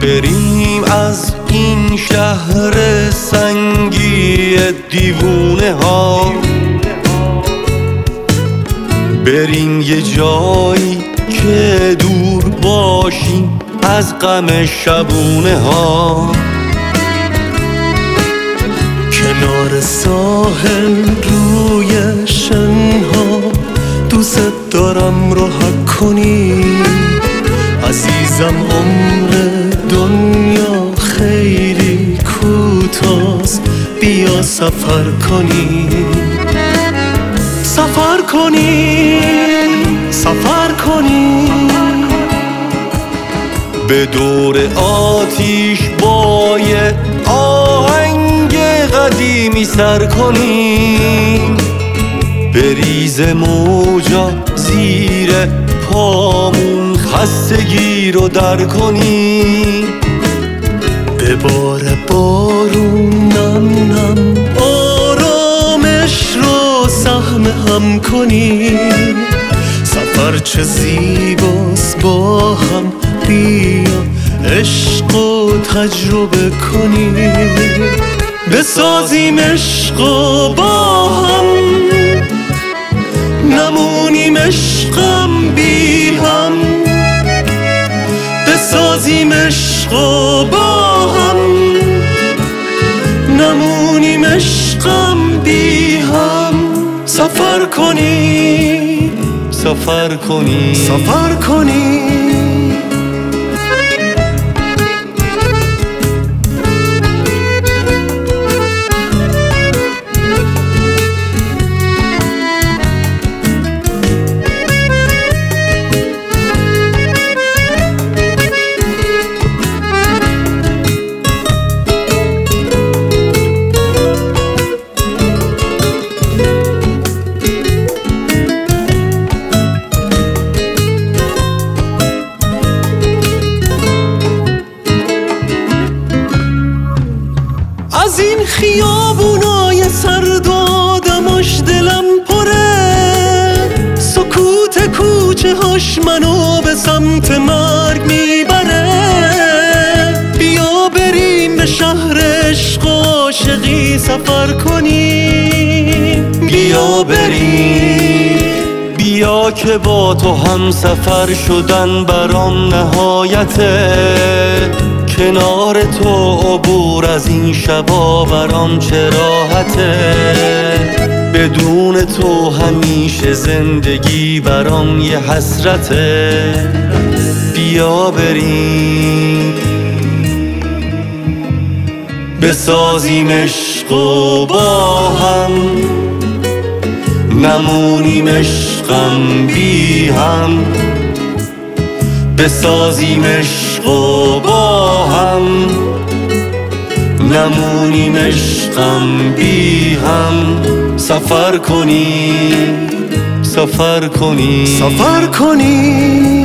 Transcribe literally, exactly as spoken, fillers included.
بریم از این شهر سنگی دیوونه ها، بریم یه جایی که دور باشیم از غم شبونه ها. کنار ساحل روی شنها دوست دارم راحت کنی عزیزم، عمر دنیا خیلی کوتاست، بیا سفر کنی سفر کنی سفر کنی به دور آتیش با یه آهنگ قدیمی سر کنیم، بریز موجا زیر پامون خستگی رو در کنیم، به بار بارون نم نم آرامش رو سهم هم کنیم. سفر چه زیباست با هم، بیا عشق و تجربه کنیم، بسازیم عشق و با هم نمونیم عشقم بی هم، بسازیم عشق و با هم نمونیم عشقم بی هم. سفر کنی سفر کنی سفر کنی از این خیابونای سرد و آدماش دلم پره، سکوت کوچه هاش منو به سمت مرگ میبره. بیا بریم به شهر عشق و عاشقی سفر کنیم، بیا بریم، بیا که با تو هم سفر شدن برام نهایته، کنار تو عبور از این شبا برام چه راحته، بدون تو همیشه زندگی برام یه حسرته. بیا بریم بسازیم عشق و با هم نمونیم عشقم بی هم، بسازیم عشق و با هم نمونیم عشقم بی هم. سفر کنی سفر کنی سفر کنی